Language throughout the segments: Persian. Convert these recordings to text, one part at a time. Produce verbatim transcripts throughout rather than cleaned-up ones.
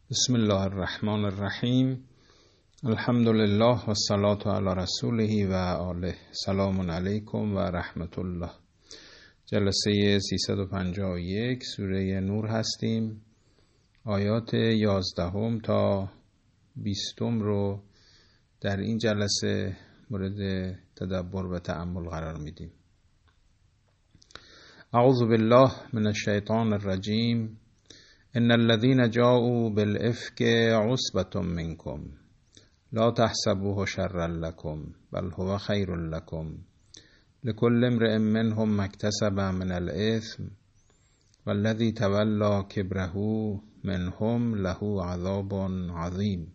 بسم الله الرحمن الرحیم. الحمد لله و الصلاة علی رسوله و آله. سلام علیکم و رحمت الله. جلسه سیصد و پنجاه و یک سوره نور هستیم. آیات یازدهم تا بیستم رو در این جلسه مورد تدبر و تأمل قرار میدیم. اعوذ بالله من الشیطان الرجیم. ان الذين جاءوا بالافك عصبة منكم لا تحسبوه شرا لكم بل هو خير لكم لكل امرئ منهم ما اكتسب من الاثم والذي تولى كبره منهم له عذاب عظيم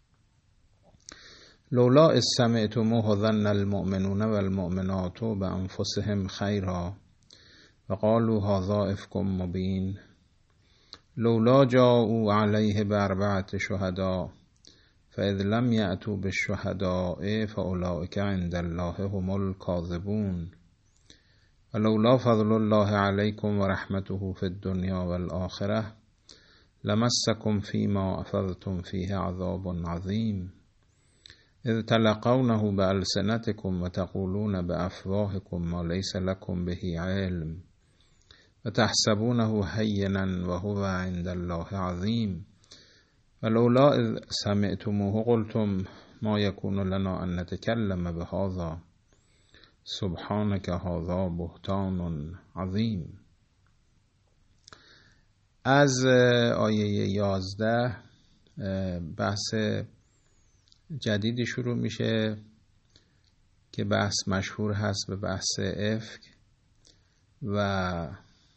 لولا اذ سمعتموه ظن المؤمنون والمؤمنات بانفسهم خيرا وقالوا هذا افك مبين لولا جاءوا عليه بأربعة شهداء فإذ لم يأتوا بالشهداء فأولئك عند الله هم الكاذبون ولولا فضل الله عليكم ورحمته في الدنيا والآخرة لمسكم فيما أفضتم فيه عذاب عظيم إذ تلقونه بألسنتكم وتقولون بأفواهكم ما ليس لكم به علم وتحسبونه هينا وهو عند الله عظيم ولولا إذ سمعتموه قلتم ما يكون لنا أن نتكلم بهذا سبحانك هذا بهتان عظيم. از آیه یازده بحث جدیدی شروع میشه که بحث مشهور هست به بحث افک و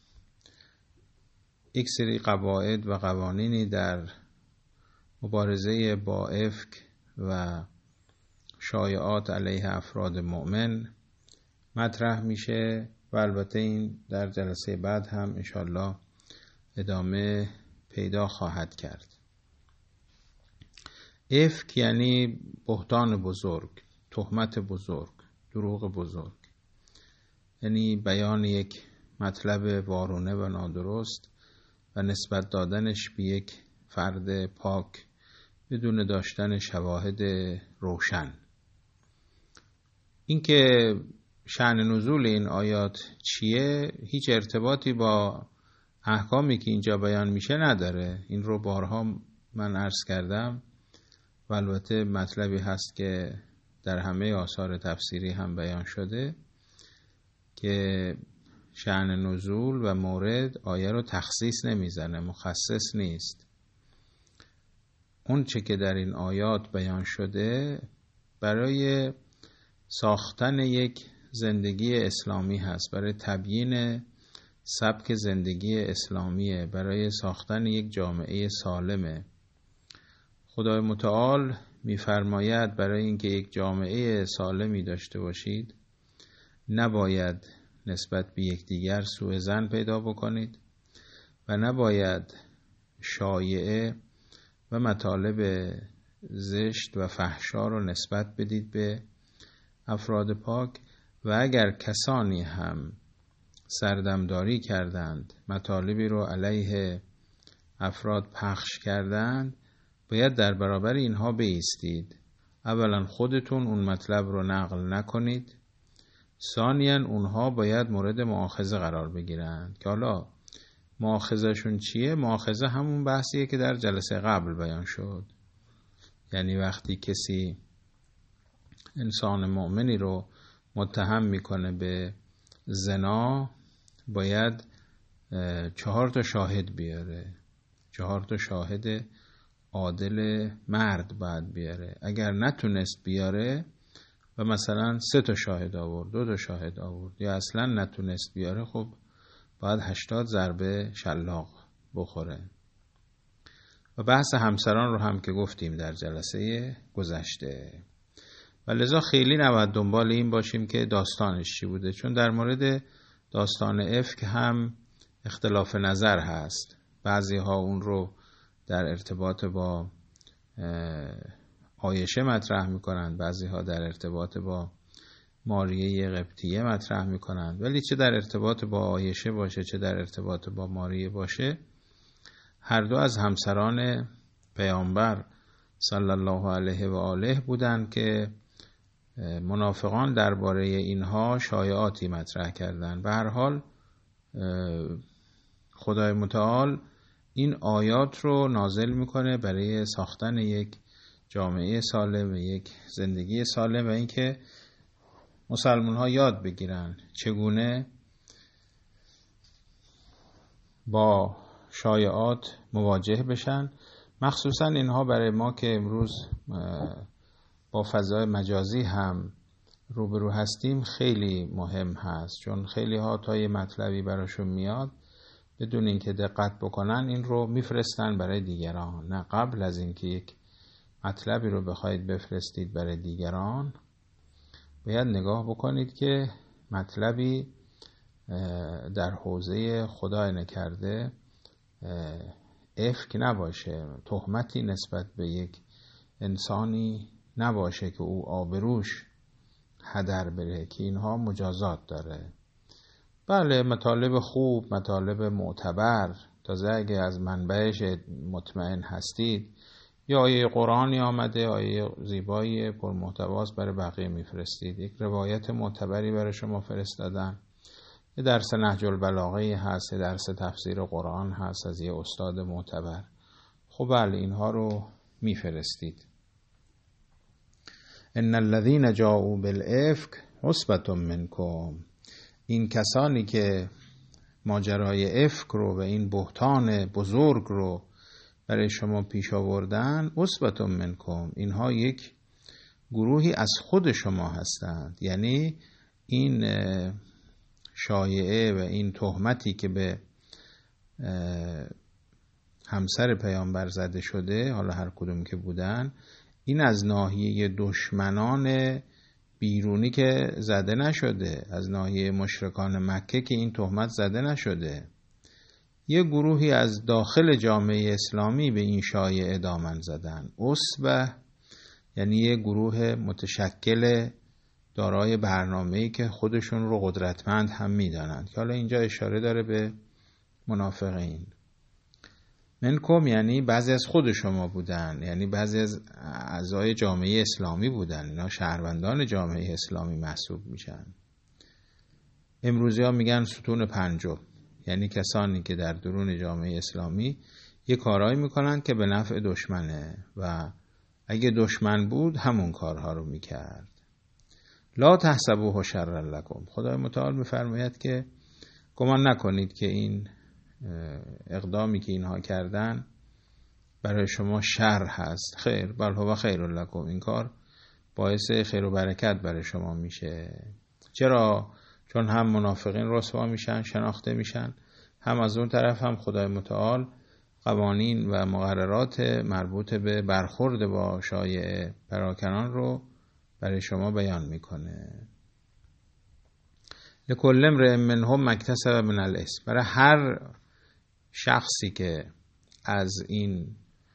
یک سری قواعد و قوانینی در مبارزه با افک و شایعات علیه افراد مؤمن مطرح میشه و البته این در جلسه بعد هم انشالله ادامه پیدا خواهد کرد. افک یعنی بهتان بزرگ، تهمت بزرگ، دروغ بزرگ، یعنی بیان یک مطلب وارونه و نادرست و نسبت دادنش به یک فرد پاک بدون داشتن شواهد روشن. اینکه شأن نزول این آیات چیه هیچ ارتباطی با احکامی که اینجا بیان میشه نداره. این رو بارها من عرض کردم و البته مطلبی هست که در همه آثار تفسیری هم بیان شده که شأن نزول و مورد آیه رو تخصیص نمیزنه، مخصص نیست. اون چه که در این آیات بیان شده برای ساختن یک زندگی اسلامی هست، برای تبیین سبک زندگی اسلامیه، برای ساختن یک جامعه سالمه. خدای متعال میفرماید برای اینکه یک جامعه سالمی داشته باشید نباید نسبت به یکدیگر سوء ظن پیدا بکنید و نباید شایعه و مطالب زشت و فحشا رو نسبت بدید به افراد پاک و اگر کسانی هم سردمداری کردند، مطالبی رو علیه افراد پخش کردند، باید در برابر اینها بایستید. اولا خودتون اون مطلب رو نقل نکنید، ثانیاً اونها باید مورد مؤاخذه قرار بگیرند که حالا مؤاخذهشون چیه؟ مؤاخذه همون بحثیه که در جلسه قبل بیان شد. یعنی وقتی کسی انسان مؤمنی رو متهم میکنه به زنا باید چهار تا شاهد بیاره، چهار تا شاهد عادل مرد باید بیاره. اگر نتونست بیاره و مثلا سه تا شاهد آورد، دو تا شاهد آورد یا اصلا نتونست بیاره، خب باید هشتاد ضربه شلاق بخوره. و بحث همسران رو هم که گفتیم در جلسه گذشته و لذا خیلی نباید دنبال این باشیم که داستانش چی بوده، چون در مورد داستان افک هم اختلاف نظر هست. بعضی ها اون رو در ارتباط با عایشه مطرح میکنند، بعضی ها در ارتباط با ماریه قبطیه مطرح میکنند، ولی چه در ارتباط با عایشه باشه چه در ارتباط با ماریه باشه، هر دو از همسران پیامبر صلی الله علیه و آله بودند که منافقان درباره اینها شایعاتی مطرح کردند. به هر حال خدای متعال این آیات رو نازل میکنه برای ساختن یک جامعه سالم و یک زندگی سالم و اینکه مسلمان ها یاد بگیرن چگونه با شایعات مواجه بشن. مخصوصا اینها برای ما که امروز با فضای مجازی هم روبرو هستیم خیلی مهم هست، چون خیلی ها تا یه مطلبی براشون میاد بدون اینکه دقت بکنن این رو میفرستن برای دیگران. نه، قبل از اینکه یک مطلبی رو بخواید بفرستید برای دیگران باید نگاه بکنید که مطلبی در حوزه خدای نکرده افک نباشه، تهمتی نسبت به یک انسانی نباشه که او آبروش هدر بره، که اینها مجازات داره. بله، مطالب خوب، مطالب معتبر، تازه اگه از منبعش مطمئن هستید، یا آیه قرآنی آمده، آیه زیبایی پرمحتواست برای بقیه میفرستید، یک روایت معتبری برای شما فرستادن، یه درس نهج البلاغه هست، یه درس تفسیر قرآن هست از یه استاد معتبر، خب بله اینها رو میفرستید. ان الذين جاءوا بالافك عصبة منكم، این کسانی که ماجرای افک رو و این بهتان بزرگ رو برای شما پیش آوردن، عصبة منکم، اینها یک گروهی از خود شما هستند. یعنی این شایعه و این تهمتی که به همسر پیامبر زده شده، حالا هر کدوم که بودن، این از ناحیه دشمنان بیرونی که زده نشده، از ناحیه مشرکان مکه که این تهمت زده نشده، یه گروهی از داخل جامعه اسلامی به این شایعه دامن زدن. عصبه یعنی یه گروه متشکل دارای برنامه‌ای که خودشون رو قدرتمند هم میدانند، که حالا اینجا اشاره داره به منافقین. منکم یعنی بعضی از خود شما بودن، یعنی بعضی از اعضای جامعه اسلامی بودن، اینا شهروندان جامعه اسلامی محسوب میشن. امروزی ها میگن ستون پنجم، یعنی کسانی که در درون جامعه اسلامی یه کارهایی میکنن که به نفع دشمنه و اگه دشمن بود همون کارها رو میکرد. لا تحسبوه شرا لکم، خدای متعال میفرماید که گمان نکنید که این اقدامی که اینها کردن برای شما شر هست. خیر، بل هو خیر لکم، این کار باعث خیر و برکت برای شما میشه. چرا؟ چون هم منافقین رسوا میشن، شناخته میشن، هم از اون طرف هم خدای متعال قوانین و مقررات مربوط به برخورد با شایعه پراکنان رو برای شما بیان میکنه. لکل امرئ منهم مکتسب من الاثم، برای هر شخصی که از این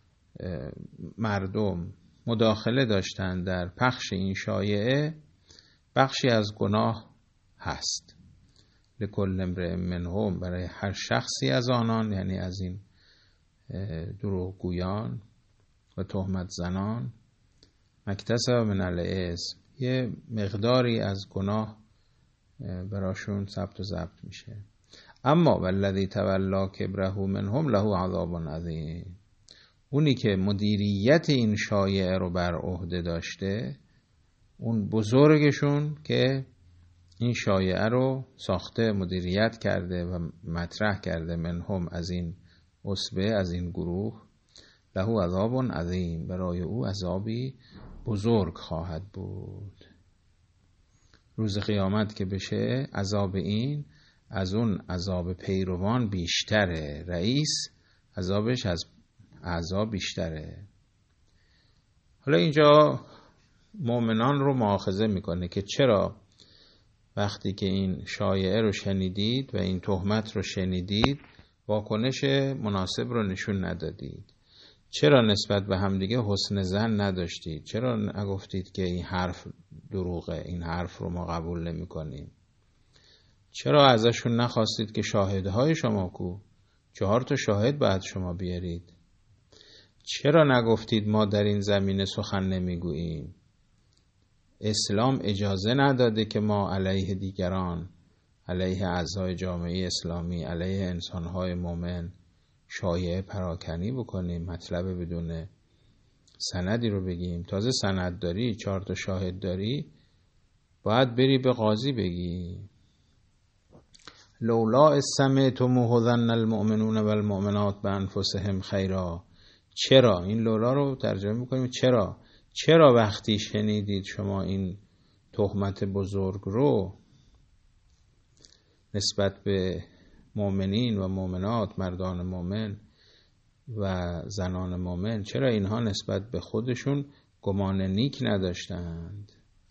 مردم مداخله داشتن در پخش این شایعه بخشی از گناه هست. لکل امرئ منهم، برای هر شخصی از آنان، یعنی از این دروغگویان و تهمت زنان، مکتسب من الاثم، یه مقداری از گناه براشون ثبت و ضبط میشه. اما والذی تولی کبره منهم له عذاب عظیم، اونی که مدیریت این شایعه رو بر عهده داشته، اون بزرگشون که این شایعه رو ساخته، مدیریت کرده و مطرح کرده، منهم از این عصبه، از این گروه، له عذاب عظیم، برای او عذابی بزرگ خواهد بود. روز قیامت که بشه عذاب این از اون عذاب پیروان بیشتره. رئیس عذابش از عذاب بیشتره. حالا اینجا مؤمنان رو مؤاخذه میکنه که چرا وقتی که این شایعه رو شنیدید و این تهمت رو شنیدید واکنش مناسب رو نشون ندادید؟ چرا نسبت به همدیگه حسن ظن نداشتید؟ چرا نگفتید که این حرف دروغه، این حرف رو ما قبول نمی کنیم؟ چرا ازشون نخواستید که شاهدهای شما کو؟ چهار تا شاهد باید شما بیارید. چرا نگفتید ما در این زمینه سخن نمیگوییم؟ اسلام اجازه نداده که ما علیه دیگران، علیه اعضای جامعه اسلامی، علیه انسانهای مومن شایعه پراکنی بکنیم، مطلب بدون سندی رو بگیم. تازه سند داری، چهار تا شاهد داری، باید بری به قاضی بگی. لولا اسمعتموه ظن المؤمنون والمؤمنات بانفسهم خیرا. چرا؟ این لولا رو ترجمه میکنیم چرا. چرا وقتی شنیدید شما این تهمت بزرگ رو نسبت به مؤمنین و مؤمنات، مردان مؤمن و زنان مؤمن، چرا اینها نسبت به خودشون گمان نیک نداشتند؟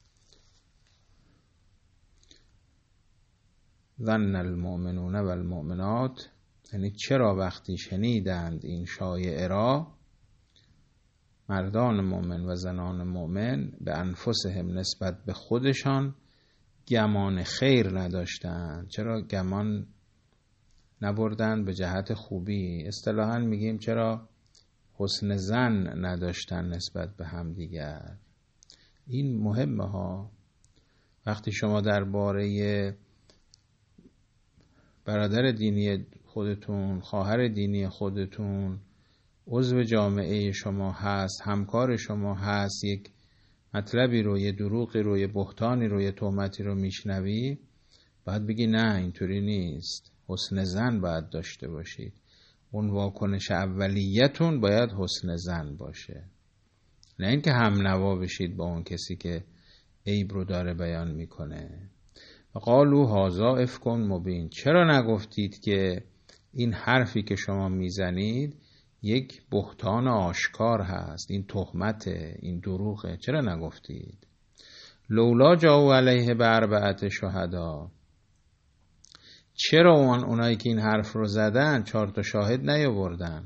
ظن المؤمنون والمؤمنات، یعنی چرا وقتی شنیدند این شایعه را، مردان مؤمن و زنان مؤمن به انفسهم نسبت به خودشان گمان خیر نداشتند؟ چرا گمان نبردن به جهت خوبی؟ اصطلاحاً میگیم چرا حسن ظن نداشتن نسبت به هم دیگر. این مهمه ها. وقتی شما درباره برادر دینی خودتون، خواهر دینی خودتون، عضو جامعه شما هست، همکار شما هست، یک مطلبی رو، یه دروغی رو، یه بهتانی رو، یه تهمتی رو میشنوی، باید بگی نه اینطوری نیست. حسن ظن باید داشته باشید. اون واکنش اولیتون باید حسن ظن باشه، نه اینکه هم نوا بشید با اون کسی که عیب رو داره بیان میکنه. قالوا هذا افک مبین. چرا نگفتید که این حرفی که شما میزنید یک بهتان آشکار هست، این تهمته، این دروغه؟ چرا نگفتید؟ لولا جاءوا علیه باربعة شهدا. چرا اون اونایی که این حرف رو زدن چهار تا شاهد نیاوردن؟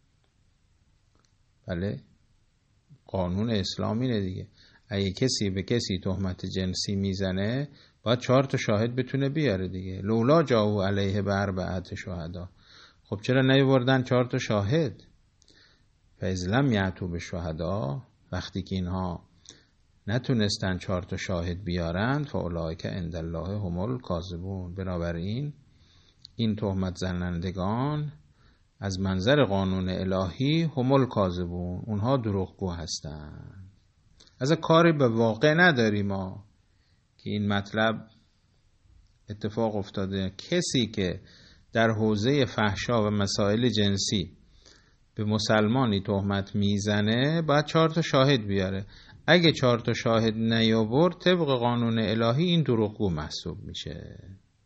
بله، قانون اسلامی نه دیگه. اگه کسی به کسی تهمت جنسی میزنه باید چهار تا شاهد بتونه بیاره دیگه. لولا جاءوا علیه باربعة شهدا. خب چرا نیاوردن چهار تا شاهد؟ فاذ لم یأتوا بالشهدا، وقتی که اینها نتونستن چهار تا شاهد بیارند، فاولئک عند الله هم الکاذبون. بنابراین این تهمت زنندگان از منظر قانون الهی هم الکاذبون، اونها دروغگو هستند. از کاری به واقع نداریم ما که این مطلب اتفاق افتاده. کسی که در حوزه فحشا و مسائل جنسی به مسلمانی تهمت میزنه باید چهار تا شاهد بیاره. اگه چهار تا شاهد نیاورد، طبق قانون الهی این دروغگو محسوب میشه.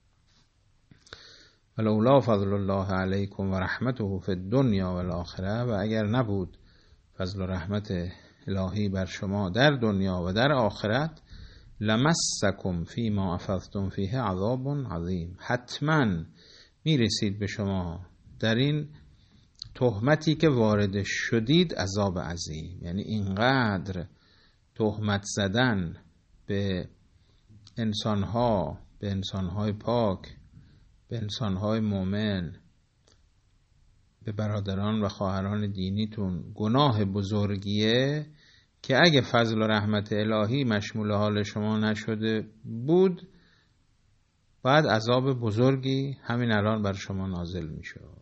ولولا فضل الله علیکم و رحمته فی الدنیا و الاخره. و اگر نبود فضل و رحمت الهی بر شما در دنیا و در آخرت، لمسکم فیما افضتم فیه عذاب عظیم. حتما میرسید به شما در این تهمتی که وارد شدید عذاب عظیم. یعنی اینقدر تهمت زدن به انسانها، به انسانهای پاک، به انسانهای مؤمن، به برادران و خواهران دینیتون گناه بزرگیه که اگه فضل و رحمت الهی مشمول حال شما نشده بود، بعد عذاب بزرگی همین الان بر شما نازل می شد.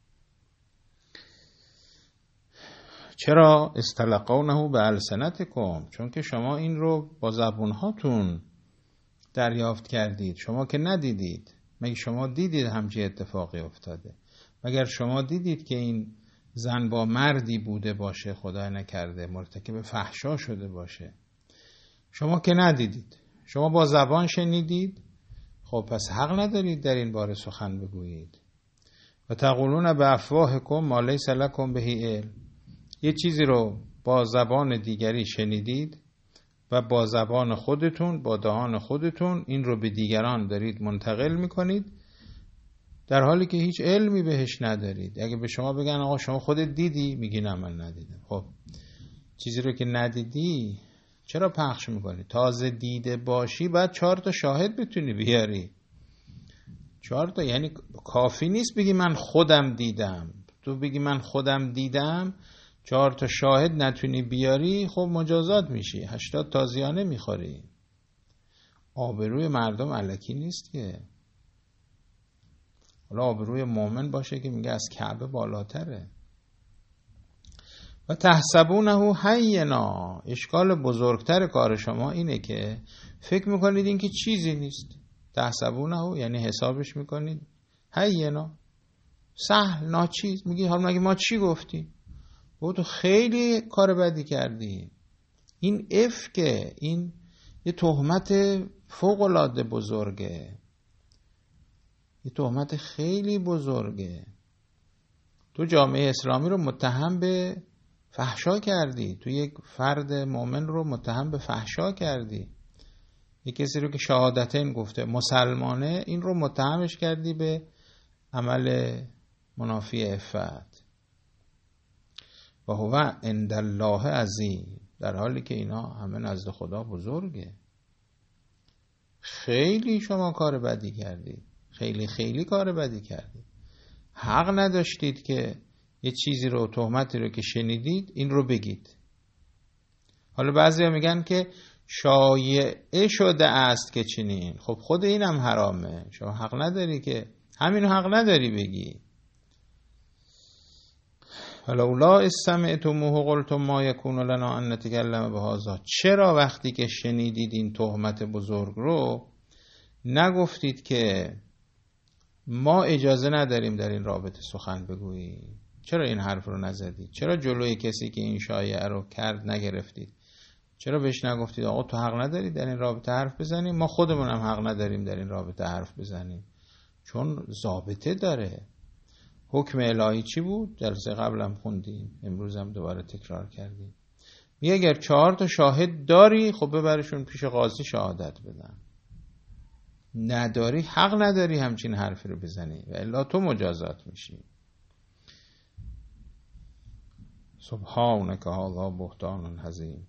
چرا؟ استلقونه به السنتکم، چون که شما این رو با زبونهاتون دریافت کردید. شما که ندیدید. مگه شما دیدید همچین اتفاقی افتاده؟ مگر شما دیدید که این زن با مردی بوده باشه، خدا نکرده مرتکب فحشا شده باشه؟ شما که ندیدید. شما با زبان شنیدید. خب پس حق ندارید در این باره سخن بگویید. و تقولون به افواهکم ما لیس لکم به علم. یه چیزی رو با زبان دیگری شنیدید و با زبان خودتون، با دهان خودتون این رو به دیگران دارید منتقل میکنید، در حالی که هیچ علمی بهش ندارید. اگه به شما بگن آقا شما خودت دیدی، میگی نه من ندیدم. خب چیزی رو که ندیدی چرا پخش میکنی؟ تازه دیده باشی بعد چهار تا شاهد بتونی بیاری. چهار تا یعنی کافی نیست بگی من خودم دیدم. تو بگی من خودم دیدم، چهار تا شاهد نتونی بیاری، خب مجازات میشی، هشتاد تازیانه میخوری. آبروی مردم الکی نیست که. حالا آبروی مؤمن باشه که میگه از کعبه بالاتره. و تحسبونه هینا، اشکال بزرگتر کار شما اینه که فکر میکنید این که چیزی نیست. تحسبونه یعنی حسابش میکنید هینا، سهل، ناچیز. میگی حالا مگه ما چی گفتیم؟ و تو خیلی کار بدی کردی. این افکه، این یه تهمت فوق العاده بزرگه، یه تهمت خیلی بزرگه. تو جامعه اسلامی رو متهم به فحشا کردی، تو یک فرد مؤمن رو متهم به فحشا کردی. یک کسی رو که شهادتین گفته مسلمانه، این رو متهمش کردی به عمل منافی عفت. و هو عند الله عظیم، در حالی که اینا همه نزد خدا بزرگه. خیلی شما کار بدی کردید، خیلی خیلی کار بدی کردید. حق نداشتید که یه چیزی رو، تهمتی رو که شنیدید این رو بگید. حالا بعضی ها میگن که شایعه شده است که چنین. خب خود اینم حرامه، شما حق نداری که همینو حق نداری بگی. ولولا استمعتموه قلتم ما یکون لنا ان نتکلم بهذا، چرا وقتی که شنیدید این تهمت بزرگ رو نگفتید که ما اجازه نداریم در این رابطه سخن بگوییم؟ چرا این حرف رو نزدید؟ چرا جلوی کسی که این شایعه رو کرد نگرفتید؟ چرا بهش نگفتید آقا تو حق نداری در این رابطه حرف بزنیم، ما خودمون هم حق نداریم در این رابطه حرف بزنیم؟ چون ضابطه داره. حکم الهی چی بود؟ جلسه قبلم خوندیم، امروز هم دوباره تکرار کردیم. میگه اگر چهار تا شاهد داری، خب ببرشون پیش قاضی شهادت بدن. نداری، حق نداری همچین حرفی رو بزنی و الا تو مجازات میشی. سبحانك هذا بهتان عظیم.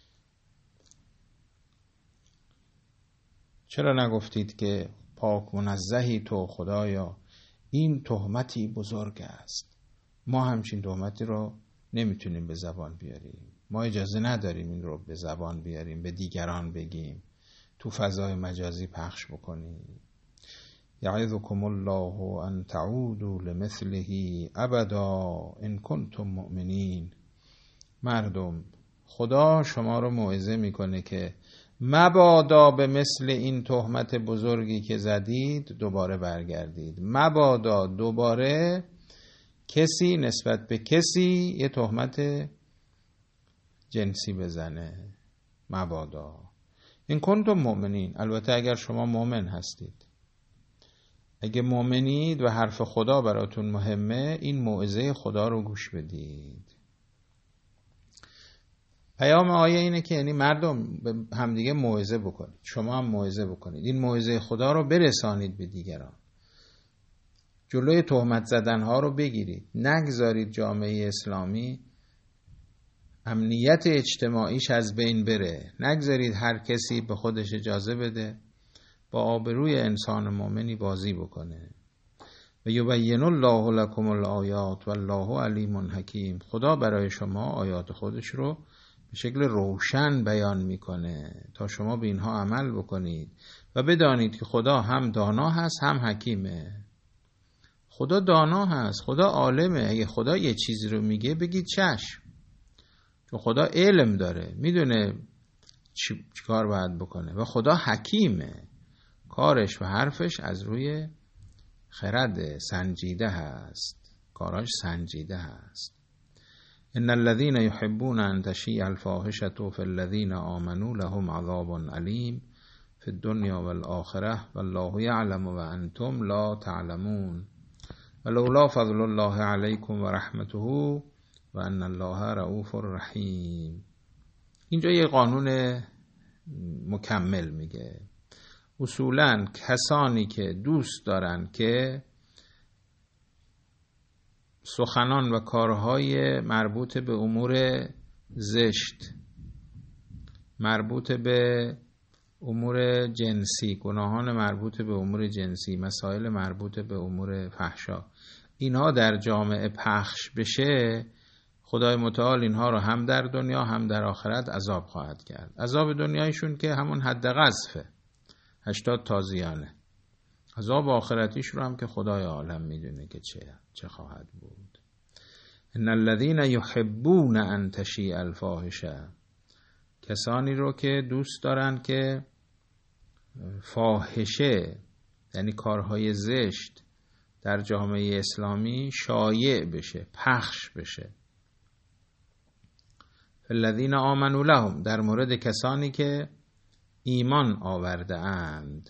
چرا نگفتید که پاک منزهی تو خدایا، این تهمتی بزرگ است، ما همچین تهمتی رو نمیتونیم به زبان بیاریم، ما اجازه نداریم این رو به زبان بیاریم، به دیگران بگیم، تو فضای مجازی پخش بکنیم. یعظکم الله ان تعودوا لمثله ابدا ان کنتم مؤمنین. مردم، خدا شما رو موعظه میکنه که مبادا به مثل این تهمت بزرگی که زدید دوباره برگردید. مبادا دوباره کسی نسبت به کسی یه تهمت جنسی بزنه. مبادا این کنتم مؤمنین. البته اگر شما مؤمن هستید، اگه مؤمنید و حرف خدا براتون مهمه، این موعظه خدا رو گوش بدید. پیام آیه اینه که یعنی مردم به همدیگه موعظه بکنید، شما هم موعظه بکنید، این موعظه خدا رو برسانید به دیگران، جلوی تهمت زدن ها رو بگیرید. نگذارید جامعه اسلامی امنیت اجتماعیش از بین بره. نگذارید هر کسی به خودش اجازه بده با آبروی انسان مؤمنی بازی بکنه. و یبین الله لکم الآیات والله علیم حکیم. خدا برای شما آیات خودش رو به شکل روشن بیان میکنه تا شما به اینها عمل بکنید و بدانید که خدا هم دانا هست هم حکیمه. خدا دانا هست، خدا عالمه. اگه خدا یه چیزی رو میگه بگید چشم، چون خدا علم داره، میدونه چی کار باید بکنه. و خدا حکیمه، کارش و حرفش از روی خرد سنجیده هست، کاراش سنجیده هست. ان الذين يحبون ان تشيع الفاحشه في الذين آمنوا لهم عذاب علیم في الدنيا والآخرة والله يعلم وانتم لا تعلمون ولولا فضل الله عليكم ورحمته وان الله رؤوف رحیم. اینجا یه قانون مکمل میگه. اصولاً کسانی که دوست دارن که سخنان و کارهای مربوط به امور زشت، مربوط به امور جنسی، گناهان مربوط به امور جنسی، مسائل مربوط به امور فحشا، اینها در جامعه پخش بشه، خدای متعال اینها رو هم در دنیا هم در آخرت عذاب خواهد کرد. عذاب دنیایشون که همون حد قذفه، هشتاد تازیانه. عذاب آخرتیش رو هم که خدای عالم میدونه که چه چه خواهد بود. ان الذين يحبون ان تشیع الفاحشه، کسانی رو که دوست دارن که فاحشه یعنی کارهای زشت در جامعه اسلامی شایع بشه، پخش بشه. الذين آمنوا لهم، در مورد کسانی که ایمان آورده اند.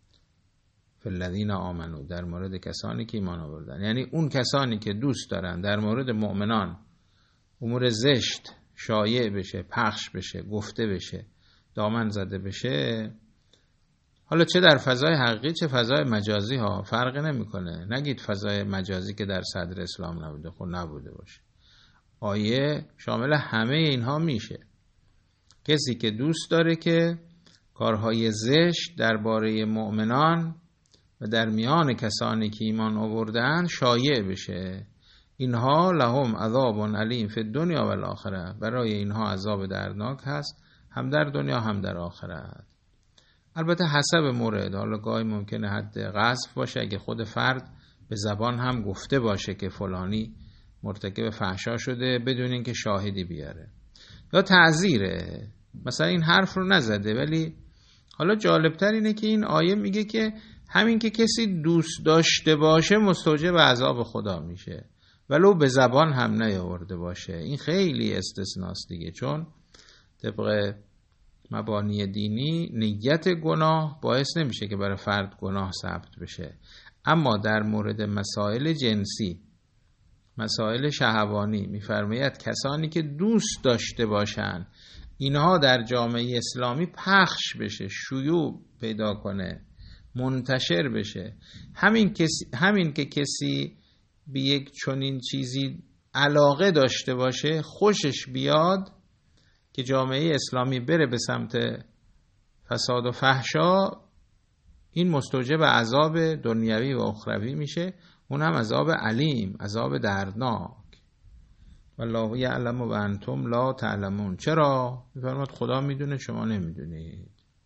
الذين آمنوا، در مورد کسانی که ایمان آوردن، یعنی اون کسانی که دوست دارن در مورد مؤمنان امور زشت شایع بشه، پخش بشه، گفته بشه، دامن زده بشه، حالا چه در فضای حقیقی چه فضای مجازی ها فرقی نمیکنه. نگید فضای مجازی که در صدر اسلام نبوده، خب نبوده باشه. آیه شامل همه اینها میشه. کسی که دوست داره که کارهای زشت درباره مؤمنان و در میان کسانی که ایمان آوردن شایع بشه، اینها لهم عذاب علیم فی الدنیا و الاخره، برای اینها عذاب دردناک هست هم در دنیا هم در آخرت. البته حسب مورد، حالا گاهی ممکنه حد قذف باشه اگه خود فرد به زبان هم گفته باشه که فلانی مرتکب فحشا شده بدون اینکه شاهدی بیاره، یا تعزیره، مثلا این حرف رو نزده ولی حالا جالبتر اینه که این آیه میگه که همین که کسی دوست داشته باشه مستوجب عذاب خدا میشه ولو به زبان هم نیاورده باشه. این خیلی استثناست دیگه، چون طبق مبانی دینی نیت گناه باعث نمیشه که برای فرد گناه ثبت بشه، اما در مورد مسائل جنسی، مسائل شهوانی میفرماید کسانی که دوست داشته باشن اینها در جامعه اسلامی پخش بشه، شیوع پیدا کنه، منتشر بشه. همین کسی، همین که کسی به یک چنین چیزی علاقه داشته باشه، خوشش بیاد که جامعه اسلامی بره به سمت فساد و فحشا، این مستوجب عذاب دنیوی و اخروی میشه، اون هم عذاب علیم، عذاب دردناک. والله یعلم و انتم لا تعلمون. چرا؟ میفرماد خدا میدونه شما نمیدونید.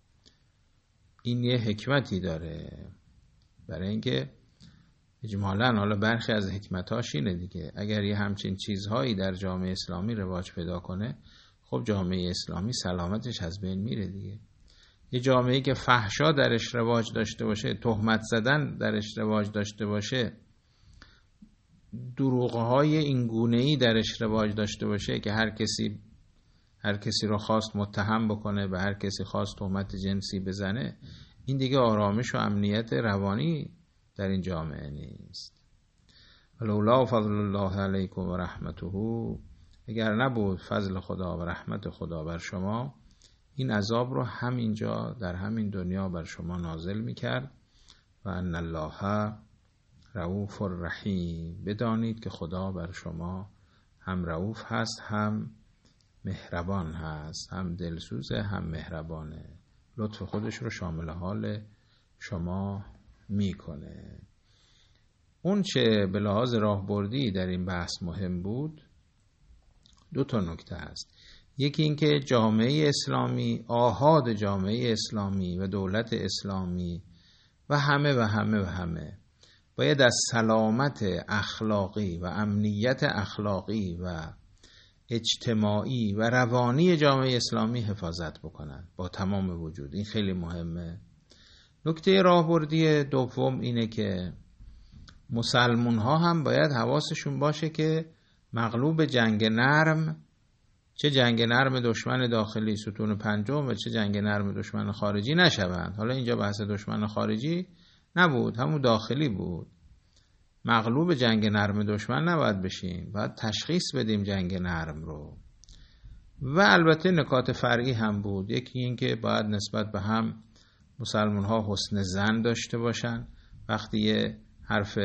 این یه حکمتی داره، برای اینکه اجمالاً حالا برخی از حکمتاش اینه دیگه، اگر یه همچین چیزهایی در جامعه اسلامی رواج پیدا کنه، خب جامعه اسلامی سلامتش از بین میره دیگه. یه جامعه‌ای که فحشا درش رواج داشته باشه، تهمت زدن درش رواج داشته باشه، دروغ‌های اینگونه‌ای درش رواج داشته باشه که هر کسی هر کسی رو خواست متهم بکنه، به هر کسی خواست تهمت جنسی بزنه، این دیگه آرامش و امنیت روانی در این جامعه نیست. ولولا فضل الله علیکم و رحمته، اگر نبود فضل خدا و رحمت خدا بر شما، این عذاب رو همینجا در همین دنیا بر شما نازل میکرد. و ان الله رؤوف رحیم، بدانید که خدا بر شما هم رؤوف هست، هم مهربان هست، هم دلسوزه، هم مهربانه، لطف خودش رو شامل حال شما میکنه. اون چه به لحاظ راهبردی در این بحث مهم بود، دو تا نکته هست. یکی این که جامعه اسلامی، آحاد جامعه اسلامی و دولت اسلامی و همه و همه و همه باید از سلامت اخلاقی و امنیت اخلاقی و اجتماعی و روانی جامعه اسلامی حفاظت بکنن با تمام وجود. این خیلی مهمه. نکته راهبردی دوم اینه که مسلمون ها هم باید حواسشون باشه که مغلوب جنگ نرم، چه جنگ نرم دشمن داخلی ستون پنجم و چه جنگ نرم دشمن خارجی نشوند. حالا اینجا بحث دشمن خارجی نبود، همون داخلی بود. مغلوب جنگ نرم دشمن نباید بشیم، باید تشخیص بدیم جنگ نرم رو. و البته نکات فرعی هم بود. یکی این که باید نسبت به هم مسلمان ها حسن ظن داشته باشن، وقتی یه حرف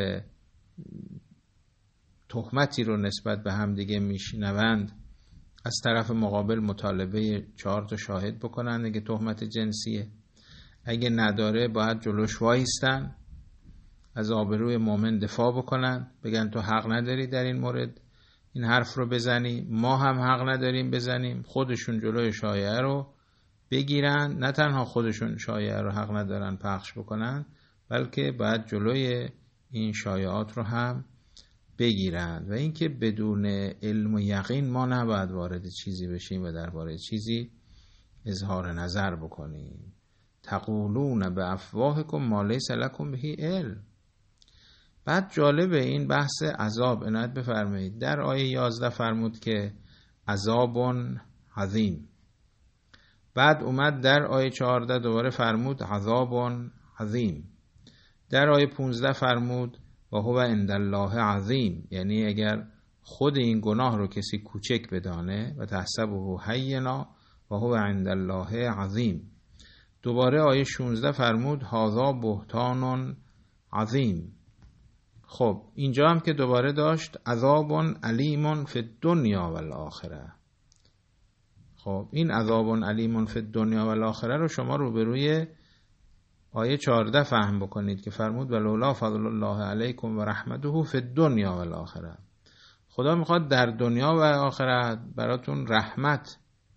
تهمتی رو نسبت به هم دیگه میشنوند از طرف مقابل مطالبه چهار تا شاهد بکنن اگه تهمت جنسیه، اگه نداره باید جلوش وایستن، از آبروی مؤمن دفاع بکنن، بگن تو حق نداری در این مورد این حرف رو بزنی، ما هم حق نداریم بزنیم. خودشون جلوی شایعه رو بگیرن، نه تنها خودشون شایعه رو حق ندارن پخش بکنن، بلکه باید جلوی این شایعات رو هم بگیرن. و اینکه بدون علم و یقین ما نباید وارد چیزی بشیم و درباره چیزی اظهار نظر بکنیم. تقولون به افواهکم ما لیس لکم به علم. بعد جالبه این بحث عذاب، عنایت بفرمایید. در آیه یازده فرمود که عذاب عظیم. بعد اومد در آیه چهارده دوباره فرمود عذاب عظیم. در آیه پانزده فرمود و هو عند الله عظیم، یعنی اگر خود این گناه رو کسی کوچک بدانه و تحسبه هینا و هو عند الله عظیم. دوباره آیه شانزده فرمود هذا بهتان عظیم. خب اینجا هم که دوباره داشت عذاب علیم فی الدنیا و الاخره. خب این عذاب علیم فی الدنیا و الاخره رو شما روبروی آیه چهارده فهم بکنید که فرمود ولولا فضل الله علیکم و رحمته فی الدنیا و الاخره. خدا میخواد در دنیا و آخرت براتون رحمت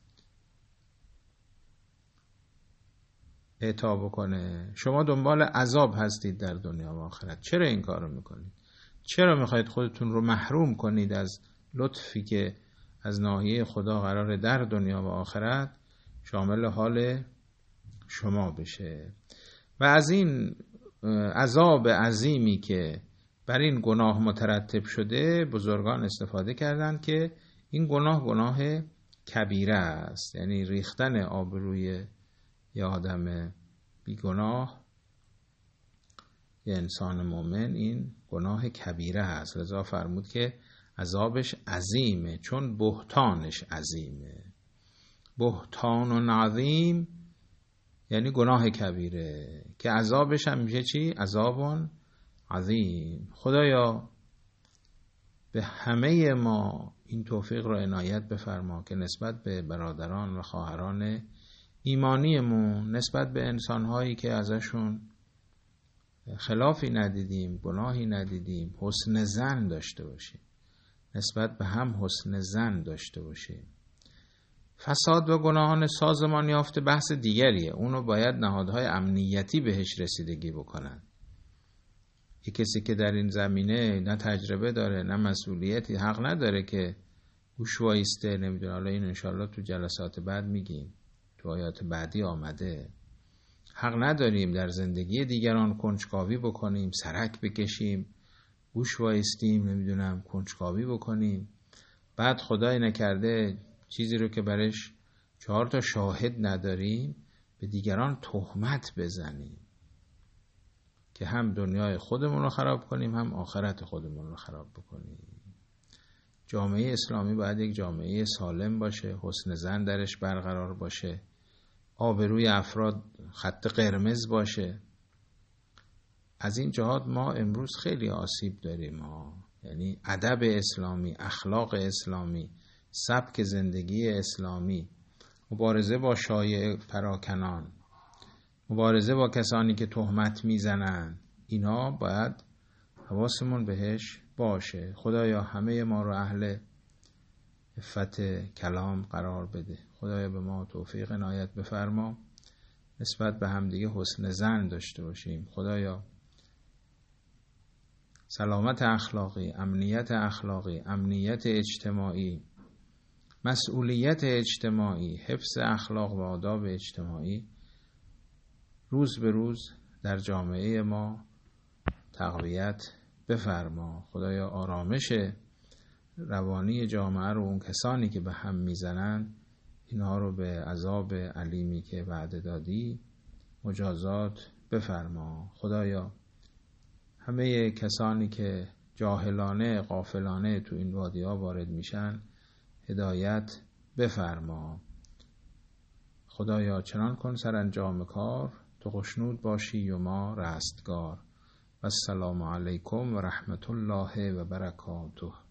اعطا بکنه. شما دنبال عذاب هستید در دنیا و آخرت. چرا این کار رو میکنید؟ چرا میخواید خودتون رو محروم کنید از لطفی که از ناحیه خدا قراره در دنیا و آخرت شامل حال شما بشه؟ و از این عذاب عظیمی که بر این گناه مترتب شده بزرگان استفاده کردند که این گناه گناه کبیره است، یعنی ریختن آبروی یه آدم بیگناه، یه انسان مومن، این گناه کبیره است. لذا فرمود که عذابش عظیمه، چون بهتانش عظیمه. بهتان عظیم یعنی گناه کبیره که عذابش هم میشه چی؟ عذاب عظیم. خدایا به همه ما این توفیق رو عنایت بفرما که نسبت به برادران و خواهران ایمانیمون، نسبت به انسانهایی که ازشون خلافی ندیدیم، گناهی ندیدیم، حسن ظن داشته باشیم. نسبت به هم حسن ظن داشته باشیم. فساد و گناهان سازمان یافته بحث دیگریه، اونو باید نهادهای امنیتی بهش رسیدگی بکنن. یک کسی که در این زمینه نه تجربه داره نه مسئولیتی، حق نداره که گوش وایسته. نمیدونه، حالا این انشالله تو جلسات بعد میگیم، تو آیات بعدی آمده. حق نداریم در زندگی دیگران کنجکاوی بکنیم، سرک بکشیم، گوش وایستیم، نمیدونم کنجکاوی بکنیم. بعد خدای نکرده چیزی رو که برش چهار تا شاهد نداریم به دیگران تهمت بزنیم که هم دنیای خودمون رو خراب کنیم هم آخرت خودمون رو خراب بکنیم. جامعه اسلامی باید یک جامعه سالم باشه، حسن ظن درش برقرار باشه، آبروی افراد خط قرمز باشه. از این جهات ما امروز خیلی آسیب داریم ها. یعنی ادب اسلامی، اخلاق اسلامی، سبک زندگی اسلامی، مبارزه با شایعه پراکنان، مبارزه با کسانی که تهمت میزنن، اینا باید حواسمون بهش باشه. خدایا همه ما رو اهل عفت کلام قرار بده. خدایا به ما توفیق عنایت بفرما، نسبت به همدیگه حسن ظن داشته باشیم. خدایا سلامت اخلاقی، امنیت اخلاقی، امنیت اجتماعی، مسئولیت اجتماعی، حفظ اخلاق و آداب اجتماعی روز به روز در جامعه ما تقویت بفرما. خدایا آرامش روانی جامعه رو، اون کسانی که به هم میزنن، اینها رو به عذاب علیمی که وعده دادی مجازات بفرما. خدایا همه کسانی که جاهلانه غافلانه تو این وادی‌ها وارد میشن هدایت بفرما. خدایا چنان کن سرانجام کار تو خوشنود باشی و ما رستگار. و السلام علیکم و رحمت الله و برکاته.